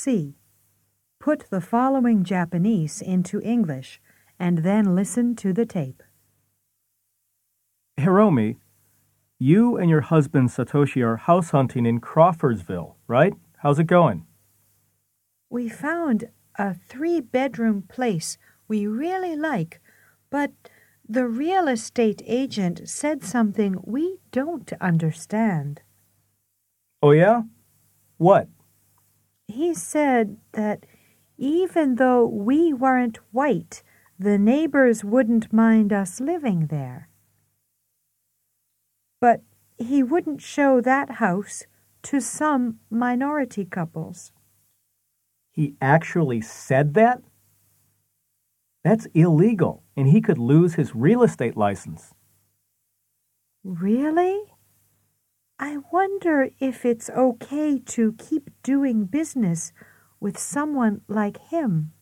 C. Put the following Japanese into English and then listen to the tape. Hiromi, you and your husband Satoshi are house hunting in Crawfordsville, right? How's it going? We found a 3-bedroom place we really like, but the real estate agent said something we don't understand. Oh yeah? What? He said that even though we weren't white, the neighbors wouldn't mind us living there. But he wouldn't show that house to some minority couples. He actually said that? That's illegal, and he could lose his real estate license. Really? I wonder if it's okay to keep doing business with someone like him.